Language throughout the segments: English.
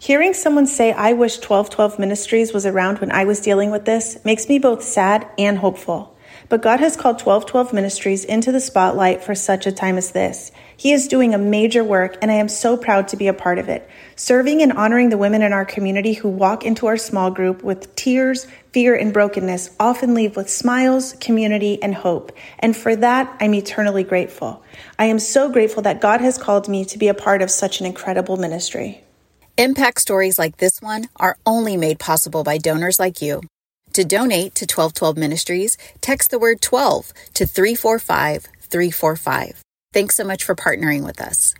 Hearing someone say, I wish 1212 Ministries was around when I was dealing with this, makes me both sad and hopeful. But God has called 1212 Ministries into the spotlight for such a time as this. He is doing a major work, and I am so proud to be a part of it, serving and honoring the women in our community who walk into our small group with tears, fear, and brokenness, often leave with smiles, community, and hope. And for that, I'm eternally grateful. I am so grateful that God has called me to be a part of such an incredible ministry. Impact stories like this one are only made possible by donors like you. To donate to 1212 Ministries, text the word 12 to 345-345. Thanks so much for partnering with us.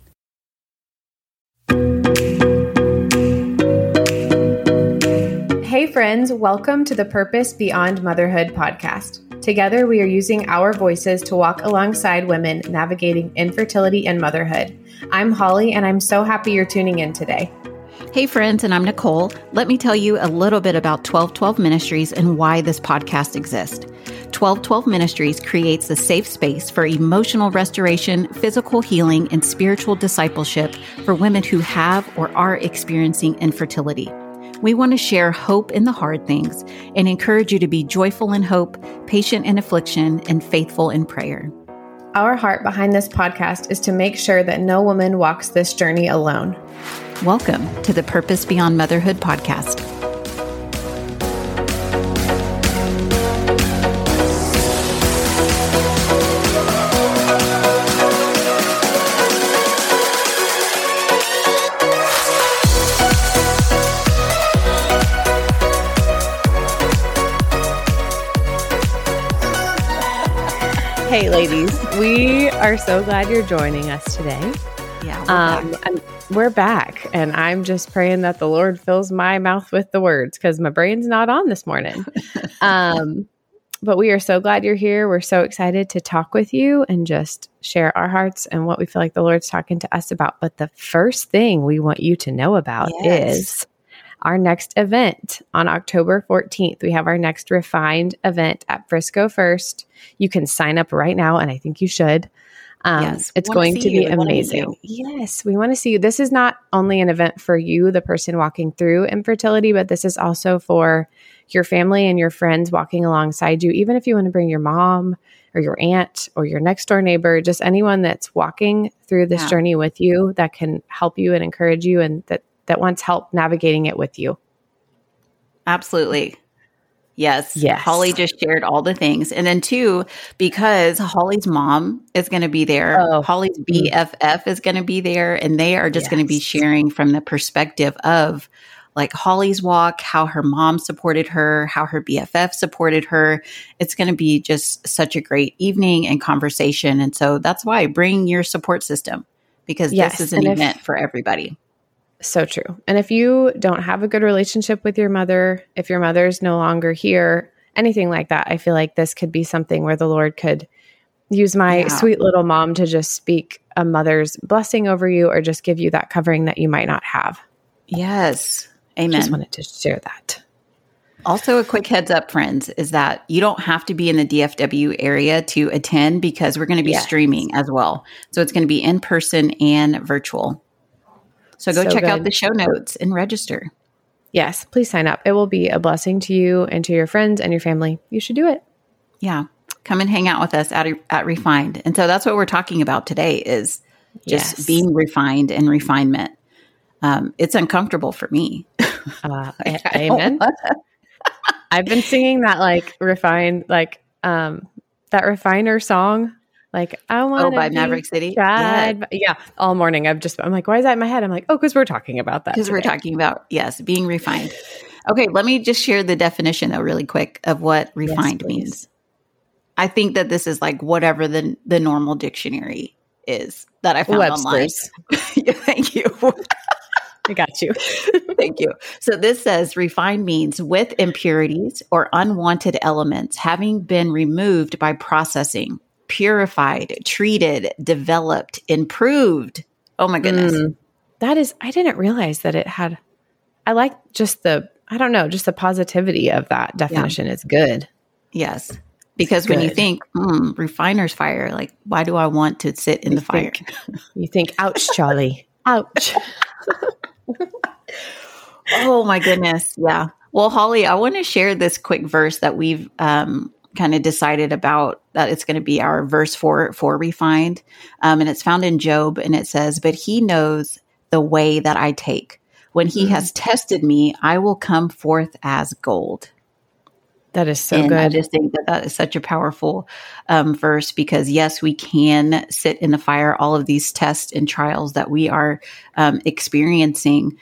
Hey friends, welcome to the Purpose Beyond Motherhood podcast. Together, we are using our voices to walk alongside women navigating infertility and motherhood. I'm Holly, and I'm so happy you're tuning in today. Hey friends, and I'm Nicole. Let me tell you a little bit about 1212 Ministries and why this podcast exists. 1212 Ministries creates a safe space for emotional restoration, physical healing, and spiritual discipleship for women who have or are experiencing infertility. We want to share hope in the hard things and encourage you to be joyful in hope, patient in affliction, and faithful in prayer. Our heart behind this podcast is to make sure that no woman walks this journey alone. Welcome to the Purpose Beyond Motherhood podcast. Hey ladies, we are so glad you're joining us today. Yeah, we're back, and I'm just praying that the Lord fills my mouth with the words because my brain's not on this morning. But we are so glad you're here. We're so excited to talk with you and just share our hearts and what we feel like the Lord's talking to us about. But the first thing we want you to know about is our next event on October 14th. We have our next Refined event at Frisco First. You can sign up right now, and I think you should. Yes, it's going to be amazing. Yes, we want to see you. This is not only an event for you, the person walking through infertility, but this is also for your family and your friends walking alongside you. Even if you want to bring your mom or your aunt or your next door neighbor, just anyone that's walking through this journey with you that can help you and encourage you and that wants help navigating it with you. Absolutely. Yes. Holly just shared all the things. And then two, because Holly's mom is going to be there, Holly's BFF is going to be there, and they are just going to be sharing from the perspective of like Holly's walk, how her mom supported her, how her BFF supported her. It's going to be just such a great evening and conversation. And so that's why bring your support system, because this is an event for everybody. So true. And if you don't have a good relationship with your mother, if your mother's no longer here, anything like that, I feel like this could be something where the Lord could use my sweet little mom to just speak a mother's blessing over you or just give you that covering that you might not have. Yes. Amen. Just wanted to share that. Also, a quick heads up, friends, is that you don't have to be in the DFW area to attend because we're going to be streaming as well. So it's going to be in person and virtual. So go check out the show notes and register. Yes, please sign up. It will be a blessing to you and to your friends and your family. You should do it. Yeah. Come and hang out with us at Refined. And so that's what we're talking about today is just being refined and refinement. It's uncomfortable for me. Amen. I've been singing that like refined, like that Refiner song. Like, I want to by Maverick City. Yeah, all morning. I'm like, why is that in my head? I'm like, because we're talking about that. Because we're talking about, being refined. Okay, let me just share the definition, though, really quick of what refined means. I think that this is like whatever the normal dictionary is that I found online. Thank you. I got you. Thank you. So this says refined means with impurities or unwanted elements having been removed by processing, purified, treated, developed, improved. Oh my goodness. I didn't realize that it had, I like just the positivity of that definition is good. Yes. Because when you think, refiner's fire, like, why do I want to sit in the fire? You think, ouch, Charlie. Ouch. Oh my goodness. Yeah. Well, Holly, I want to share this quick verse that we've kind of decided about, that it's going to be our verse for refined. And it's found in Job, and it says, "But he knows the way that I take. When he has tested me, I will come forth as gold." That is so and good. I just think that is such a powerful verse, because yes, we can sit in the fire, all of these tests and trials that we are experiencing.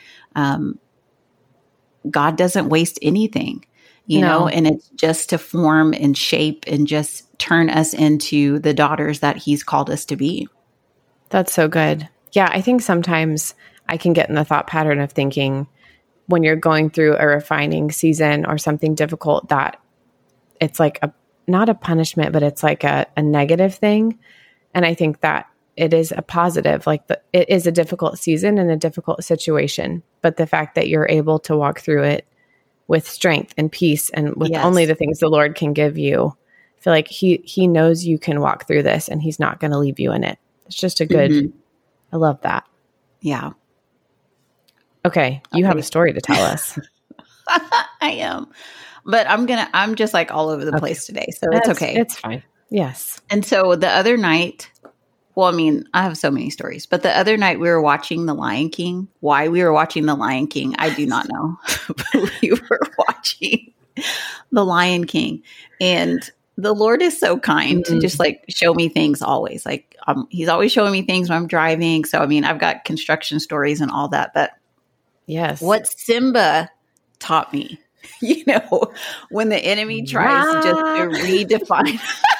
God doesn't waste anything, you know, and it's just to form and shape and just turn us into the daughters that he's called us to be. That's so good. Yeah. I think sometimes I can get in the thought pattern of thinking when you're going through a refining season or something difficult, that it's like not a punishment, but it's like a negative thing. And I think that it is a positive, like it is a difficult season and a difficult situation, but the fact that you're able to walk through it with strength and peace and with only the things the Lord can give you, I feel like he knows you can walk through this and he's not going to leave you in it. It's just a good, I love that. Yeah. Okay. You have a story to tell us. I am, but I'm just like all over the place today. So it's okay. It's fine. Yes. And so the other night, well, I mean, I have so many stories, but the other night we were watching The Lion King. Why we were watching The Lion King, I do not know. But we were watching The Lion King, and the Lord is so kind to just like show me things always. Like he's always showing me things when I'm driving. So, I mean, I've got construction stories and all that, but yes, what Simba taught me, you know, when the enemy tries just to redefine.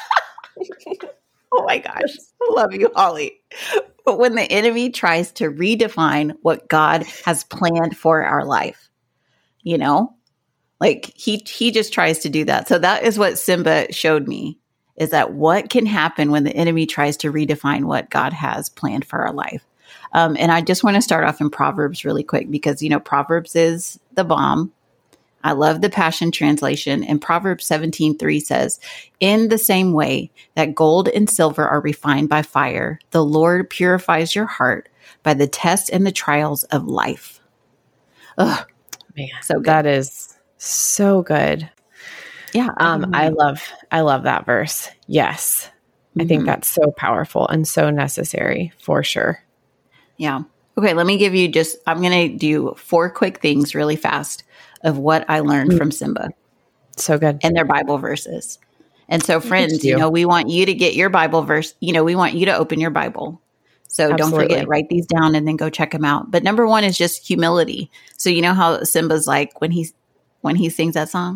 Oh my gosh. I love you, Holly. But when the enemy tries to redefine what God has planned for our life, you know, like he just tries to do that. So that is what Simba showed me, is that what can happen when the enemy tries to redefine what God has planned for our life. And I just want to start off in Proverbs really quick, because, you know, Proverbs is the bomb. I love the Passion Translation. And Proverbs 17:3 says, "In the same way that gold and silver are refined by fire, the Lord purifies your heart by the tests and the trials of life." Ugh, man, so good. That is so good. Yeah. I love that verse. Yes. I think that's so powerful and so necessary for sure. Yeah. Okay. Let me give you I'm going to do 4 quick things really fast of what I learned from Simba. So good. And their Bible verses. And so friends, you know, we want you to get your Bible verse. You know, we want you to open your Bible. So Don't forget, write these down and then go check them out. But number 1 is just humility. So you know how Simba's like when he sings that song?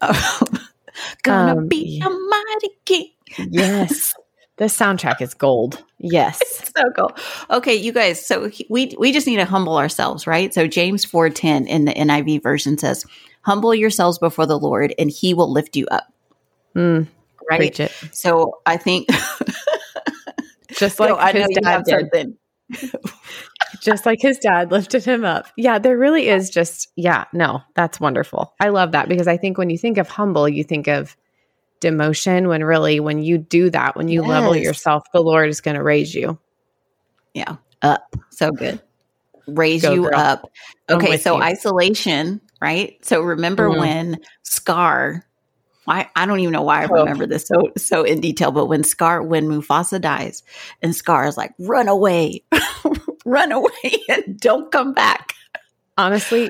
Gonna be a mighty king. Yes. The soundtrack is gold. Yes. It's so cool. Okay, you guys. So we just need to humble ourselves, right? So James 4:10 in the NIV version says, "Humble yourselves before the Lord and he will lift you up." Right? Preach it. So I think just like his dad did. Just like his dad lifted him up. Yeah, there really is that's wonderful. I love that, because I think when you think of humble, you think of demotion, when really when you do that, when you level yourself, the Lord is going to raise you. Yeah. Up. So good. Raise you up. Okay. So isolation, right? So remember when Scar, I don't even know why I remember this so in detail, but when Mufasa dies and Scar is like, run away and don't come back. Honestly,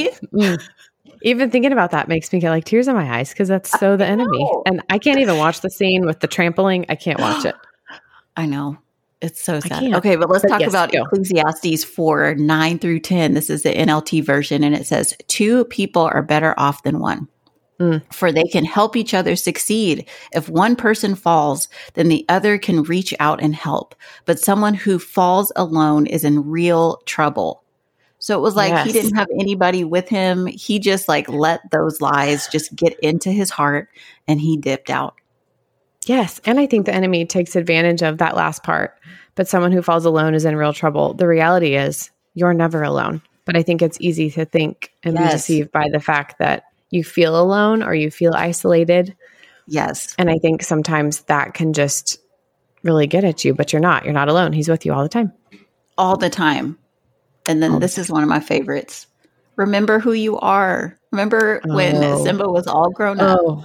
even thinking about that makes me get like tears in my eyes, because that's so the enemy. And I can't even watch the scene with the trampling. I can't watch it. I know. It's so sad. Okay, but let's talk about Ecclesiastes 4:9-10. This is the NLT version, and it says, 2 people are better off than one, for they can help each other succeed. If one person falls, then the other can reach out and help. But someone who falls alone is in real trouble. So it was like he didn't have anybody with him. He just like let those lies just get into his heart, and he dipped out. Yes. And I think the enemy takes advantage of that last part. But someone who falls alone is in real trouble. The reality is you're never alone. But I think it's easy to think and be deceived by the fact that you feel alone or you feel isolated. Yes. And I think sometimes that can just really get at you, but you're not. You're not alone. He's with you all the time. All the time. And then this is one of my favorites. Remember who you are. Remember when Simba was all grown up?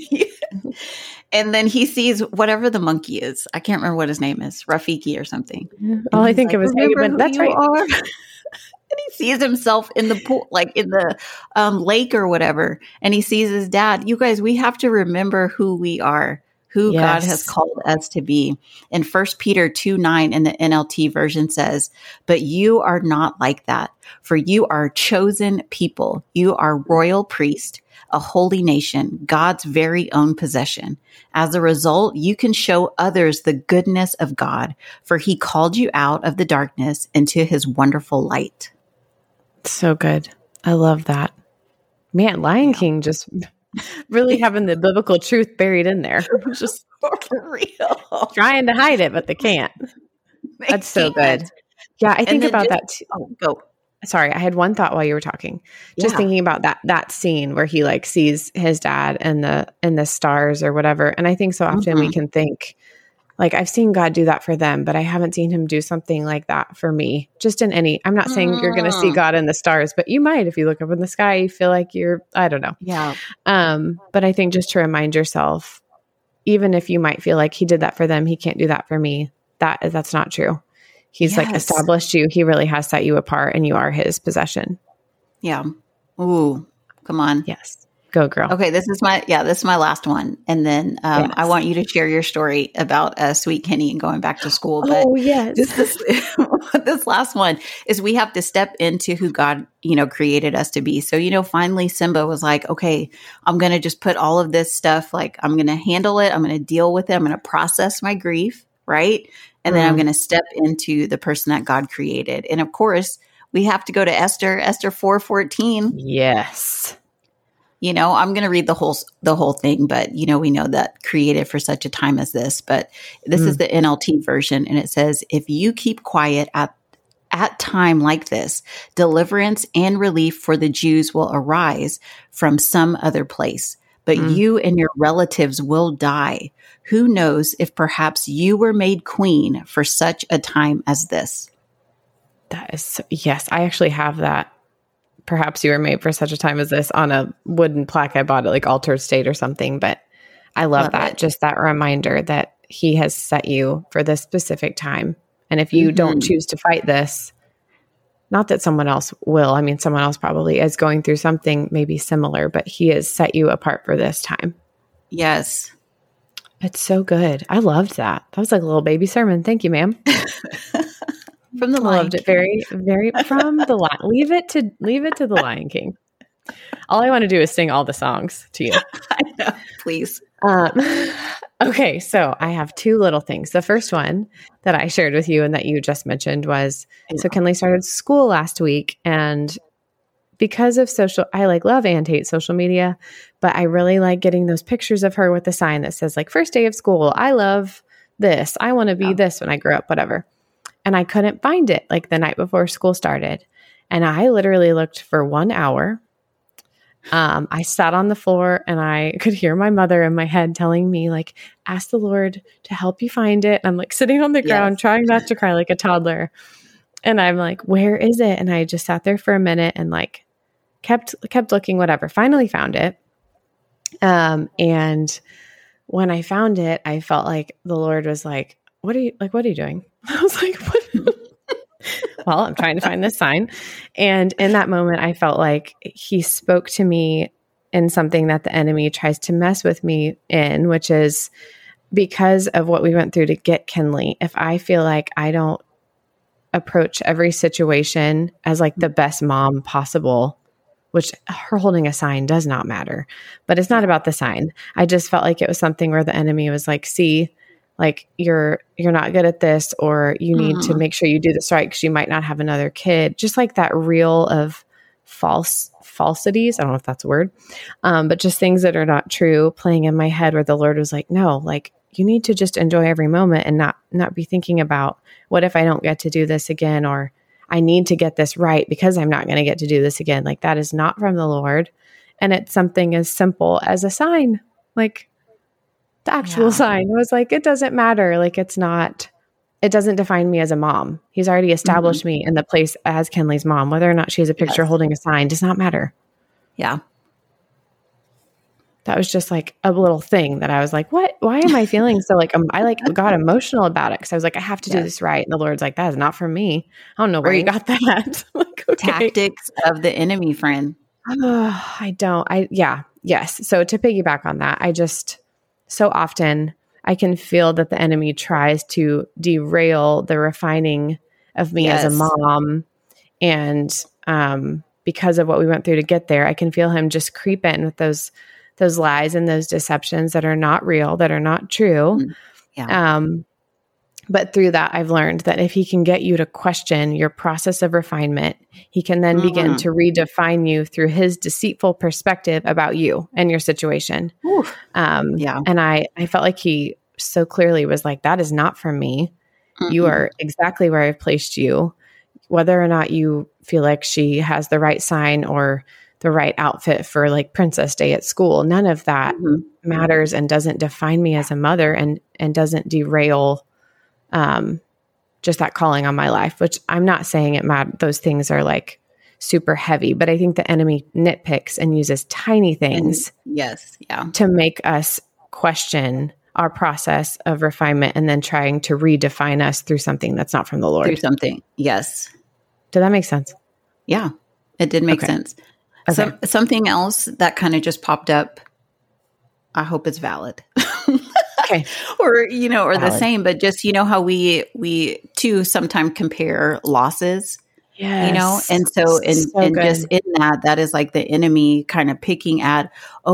And then he sees whatever the monkey is. I can't remember what his name is. Rafiki or something. All I think of is, hey, that's right. And he sees himself in the pool, like in the lake or whatever. And he sees his dad. You guys, we have to remember who we are, who God has called us to be. And 1 Peter 2:9 in the NLT version says, but you are not like that, for you are chosen people. You are royal priest, a holy nation, God's very own possession. As a result, you can show others the goodness of God, for he called you out of the darkness into his wonderful light. So good. I love that. Man, Lion King just really having the biblical truth buried in there. Just for real. Trying to hide it, but they can't. That's so good. Yeah, I think about that too. Go. Sorry, I had one thought while you were talking. Just thinking about that scene where he like sees his dad and the stars or whatever. And I think so often we can think, like, I've seen God do that for them, but I haven't seen him do something like that for me. Just in any, I'm not saying you're going to see God in the stars, but you might, if you look up in the sky, you feel like I don't know. Yeah. But I think just to remind yourself, even if you might feel like he did that for them, he can't do that for me. That's not true. He's like established you. He really has set you apart and you are his possession. Yeah. Ooh, come on. Yes. Go girl. Okay. This is my last one. And then I want you to share your story about Sweet Kenny and going back to school. But this last one is we have to step into who God, created us to be. So, finally Simba was like, okay, I'm going to just put all of this stuff, like I'm going to handle it. I'm going to deal with it. I'm going to process my grief. Right. And then I'm going to step into the person that God created. And of course, we have to go to Esther 4:14. Yes. I'm going to read the whole thing, but we know that created for such a time as this. But this is the NLT version, and it says, "If you keep quiet at time like this, deliverance and relief for the Jews will arise from some other place. But you and your relatives will die. Who knows if perhaps you were made queen for such a time as this?" That is, yes, I actually have that. Perhaps you were made for such a time as this on a wooden plaque I bought at like Altered State or something. But I love that. Just that reminder that he has set you for this specific time. And if you don't choose to fight this, not that someone else will. I mean, someone else probably is going through something maybe similar, but he has set you apart for this time. Yes. It's so good. I loved that. That was like a little baby sermon. Thank you, ma'am. From the Lion King. Loved it very, very from the Lion. Leave it to the Lion King. All I want to do is sing all the songs to you. I know, please. Okay, so I have two little things. The first one that I shared with you and that you just mentioned was, so Kinley started school last week, and because of I love and hate social media, but I really like getting those pictures of her with the sign that says like, first day of school, I love this. I want to be this when I grow up, whatever. And I couldn't find it like the night before school started. And I literally looked for 1 hour. I sat on the floor and I could hear my mother in my head telling me like, ask the Lord to help you find it. And I'm like sitting on the ground, trying not to cry like a toddler. And I'm like, where is it? And I just sat there for a minute and like kept looking, whatever, finally found it. And when I found it, I felt like the Lord was like, what are you doing? I was like, what? Well, I'm trying to find this sign. And in that moment, I felt like he spoke to me in something that the enemy tries to mess with me in, which is because of what we went through to get Kinley. If I feel like I don't approach every situation as like the best mom possible, which her holding a sign does not matter, but it's not about the sign. I just felt like it was something where the enemy was like, see, like you're not good at this, or you need to make sure you do this right because you might not have another kid. Just like that reel of falsities. I don't know if that's a word, but just things that are not true playing in my head, where the Lord was like, no, like you need to just enjoy every moment and not be thinking about what if I don't get to do this again, or I need to get this right because I'm not going to get to do this again. Like that is not from the Lord. And it's something as simple as a sign, like the actual sign. It was like, it doesn't matter. Like it's not it doesn't define me as a mom. He's already established me in the place as Kenley's mom. Whether or not she has a picture holding a sign does not matter. Yeah. That was just like a little thing that I was like, what? Why am I feeling so like, I like got emotional about it. Cause I was like, I have to do this right. And the Lord's like, that is not for me. I don't know where you got that. Like, okay. Tactics of the enemy, friend. Yes. So to piggyback on that, I just, so often I can feel that the enemy tries to derail the refining of me as a mom. And, because of what we went through to get there, I can feel him just creep in with those lies and those deceptions that are not real, that are not true. Yeah. But through that, I've learned that if he can get you to question your process of refinement, he can then begin to redefine you through his deceitful perspective about you and your situation. And I felt like he so clearly was like, that is not from me. You are exactly where I've placed you. Whether or not you feel like she has the right sign or the right outfit for like Princess Day at school, none of that matters and doesn't define me as a mother and doesn't derail just that calling on my life, which I'm not saying those things are like super heavy, but I think the enemy nitpicks and uses tiny things to make us question our process of refinement and then trying to redefine us through something that's not from the Lord. Through something. Yes. Did that make sense? Yeah, it did make sense. Okay. Something else that kind of just popped up. I hope it's valid. Okay. Or valid. The same, but just, how we too sometimes compare losses, yes. And so just in that is like the enemy kind of picking at,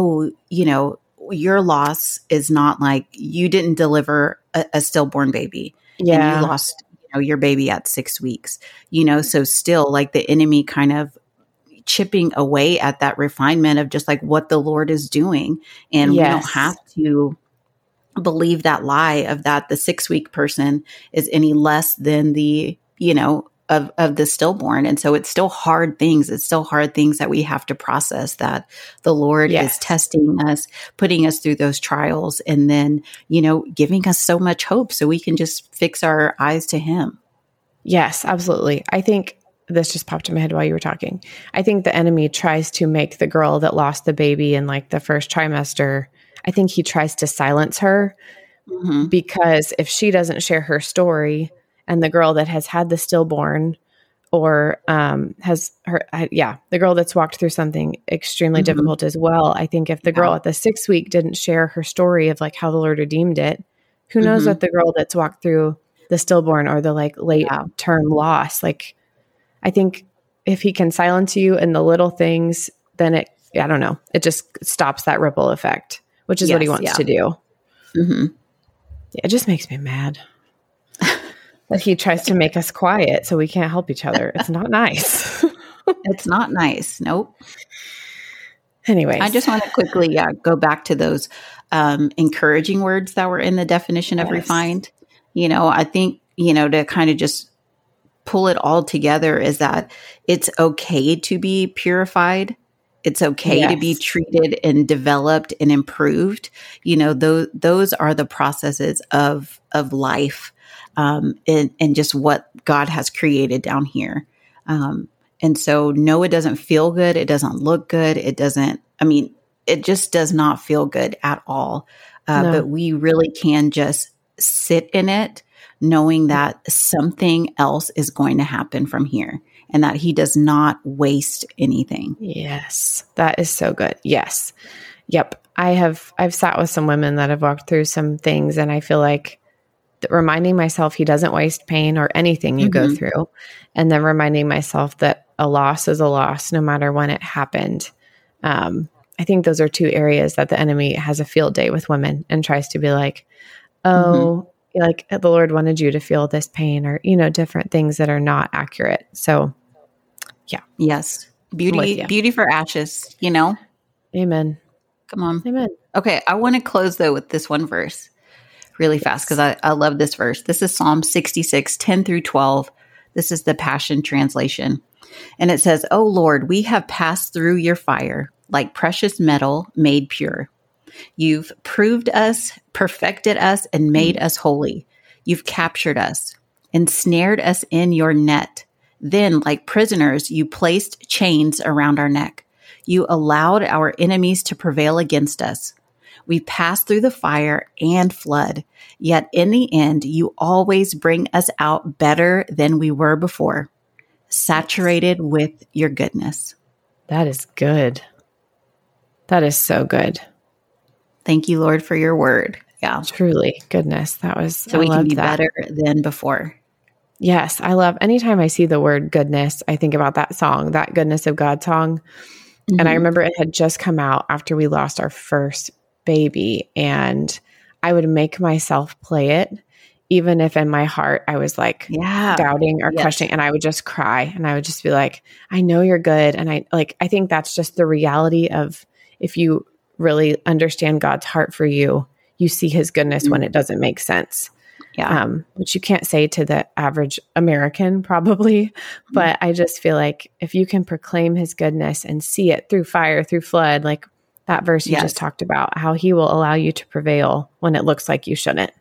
your loss is not like you didn't deliver a stillborn baby. Yeah. And you lost, your baby at 6 weeks, so still like the enemy kind of chipping away at that refinement of just like what the Lord is doing. And we don't have to believe that lie of that the 6-week person is any less than the, of the stillborn. And so it's still hard things. It's still hard things that we have to process, that the Lord is testing us, putting us through those trials, and then, giving us so much hope so we can just fix our eyes to him. Yes, absolutely. I think this just popped in my head while you were talking. I think the enemy tries to make the girl that lost the baby in like the first trimester, I think he tries to silence her because if she doesn't share her story, and the girl that has had the stillborn or the girl that's walked through something extremely difficult as well. I think if the girl at the 6th week didn't share her story of like how the Lord redeemed it, who knows what the girl that's walked through the stillborn or the like late term loss. Like, I think if he can silence you in the little things, then it just stops that ripple effect, which is what he wants to do. It just makes me mad. That he tries to make us quiet so we can't help each other. It's not nice. It's not nice. Nope. Anyways. I just want to quickly go back to those encouraging words that were in the definition of refined. I think, to kind of just pull it all together is that it's okay to be purified. It's okay to be treated and developed and improved. Those are the processes of life. And just what God has created down here. And so, no, it doesn't feel good. It doesn't look good. It just does not feel good at all. But we really can just sit in it, knowing that something else is going to happen from here and that he does not waste anything. Yes, that is so good. Yes. Yep. I've sat with some women that have walked through some things, and I feel like reminding myself he doesn't waste pain or anything you go through. And then reminding myself that a loss is a loss no matter when it happened. I think those are two areas that the enemy has a field day with women and tries to be like, like the Lord wanted you to feel this pain or, different things that are not accurate. So yeah. Yes. Beauty for ashes, Amen. Come on. Amen. Okay. I want to close though with this one verse really fast because I love this verse. This is Psalm 66, 10 through 12. This is the Passion Translation. And it says, "O Lord, we have passed through your fire like precious metal made pure. You've proved us, perfected us, and made us holy. You've captured us. ensnared us in your net. Then, like prisoners, you placed chains around our neck. You allowed our enemies to prevail against us. We passed through the fire and flood, yet in the end, you always bring us out better than we were before, saturated with your goodness. That is good. That is so good. Thank you, Lord, for your word. Yeah. Truly, goodness. That was so we can be better than before. Yes, I love anytime I see the word goodness, I think about that song, that Goodness of God song. Mm-hmm. And I remember it had just come out after we lost our first baby, and I would make myself play it, even if in my heart I was like doubting or questioning, and I would just cry and I would just be like, I know you're good. And I think that's just the reality of, if you really understand God's heart for you, you see his goodness when it doesn't make sense. Yeah. Which you can't say to the average American probably, but I just feel like if you can proclaim his goodness and see it through fire, through flood, like that verse you just talked about, how he will allow you to prevail when it looks like you shouldn't.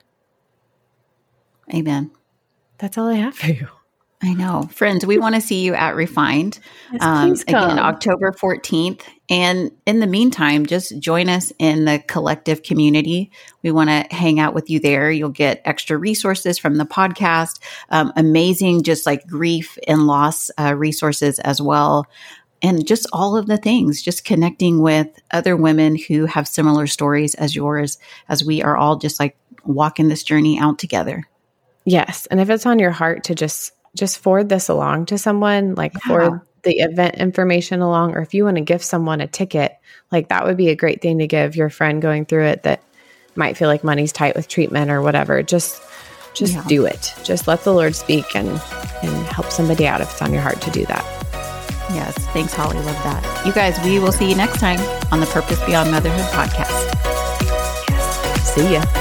Amen. That's all I have for you. I know. Friends, we want to see you at Refined. Yes, again, October 14th. And in the meantime, just join us in the collective community. We want to hang out with you there. You'll get extra resources from the podcast, amazing, just like grief and loss resources as well. And just all of the things, just connecting with other women who have similar stories as yours, as we are all just like walking this journey out together. Yes. And if it's on your heart to just forward this along to someone, like forward the event information along, or if you want to give someone a ticket, like that would be a great thing to give your friend going through it that might feel like money's tight with treatment or whatever. Just do it. Just let the Lord speak and help somebody out if it's on your heart to do that. Yes. Thanks, Holly. Love that. You guys, we will see you next time on the Purpose Beyond Motherhood podcast. Yes. See ya.